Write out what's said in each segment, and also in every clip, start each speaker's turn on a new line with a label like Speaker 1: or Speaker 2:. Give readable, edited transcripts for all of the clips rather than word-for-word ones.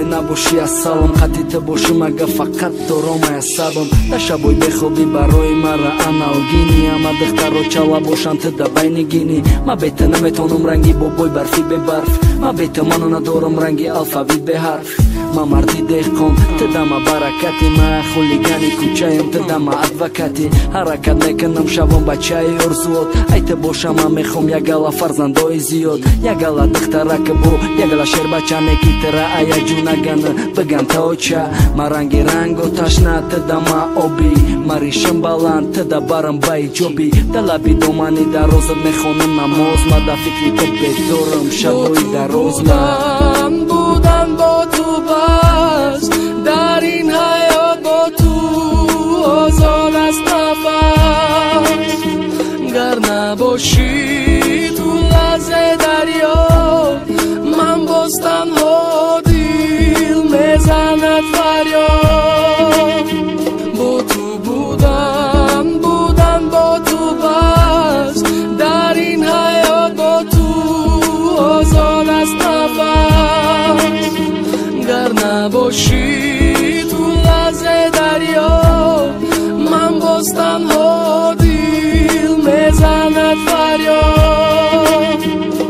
Speaker 1: набоши аз салом қатита бошум ага фақат дором асабам да шабои бехоби барои мара аналгини ама духтаро чала бошанд да байнигини ма бета наметонам ранги бобой барфи бебарф ма бета мана надорам ранги алфавит беҳарф ма марди деҳқон тадама баракати ма хулигани кӯчаям тадама адвокати ҳаракат мекунам шавам бачаи орзуот айта бошам ман мехом ягала фарзандои зиёд ягала духтарака бо ягала шербачане ки тара аяҷунагана биган таоча ма ранги ранго ташна тадама оби ма ришам баланд тада барам ба иҷоби да лаби домани дарозат мехонам намоз ма да фикри то бедорам шабои дароз
Speaker 2: будам бо ту бас дар ин ҳаёт бо ту озод аст нафас гар набошӣ ту лазе дарё ман боз танҳо дил мезанад фарёд бо ту будам бо ту бас дар ин ҳаёт бо ту озод аст нафас гар набошӣ ту лазе дарё ман боз танҳо дил мезанад фарёд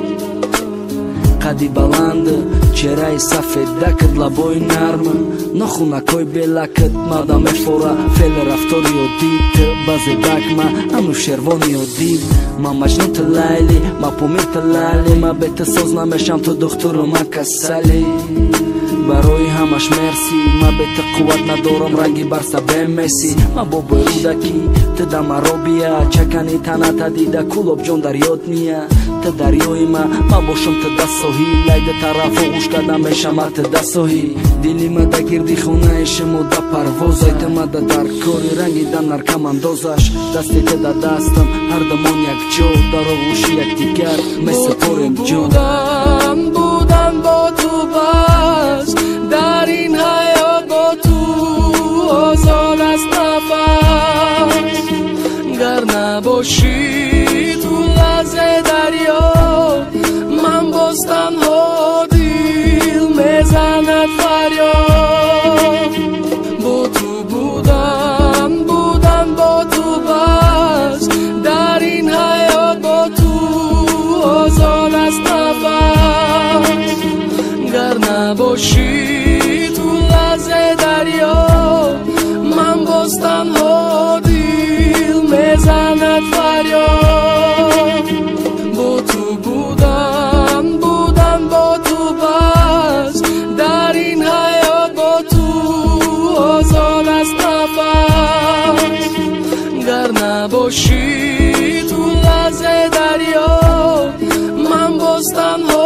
Speaker 2: қади баланд чеҳраи сафедакат лабои нарм нохунакҳои белакат мада мефора феъли рафтори оддит базебакма ану шервони оддиб ма маҷнунта лайли ма помирта лайли ма бета соз намешам то духтуру ма касали барои ҳамаш мерси ма бета қувват надорам ранги барса бемеси ма бобои рӯдаки тада маро бия чакани таната дида кулобҷон дар ёд ния та дарёи ма бошам тада соҳил лайда тарафо гӯш карда мешама тада соҳил дили ма да гирди хонаи шумо да парвоз айтамада дар кори ранги да наркамандозаш дасти тада дастам ҳардамон якҷо дар оғӯши якдигар месупорем ҷон будам бо ту бас дар ин ҳаёт бо ту озод аст нафас гар набошӣ ту лазе дарё ман боз танҳо дил мезанад фарёд бо ту будам бо ту бас дар ин ҳаёт бо ту озод аст нафас гар набошӣ ту лазе дарё ман боз танҳо дил мезанад фарёд бо ту будам бо ту бас дар ин ҳаёт бо ту озод аст нафас гар набошӣ ту лазе дарё ман боз танҳо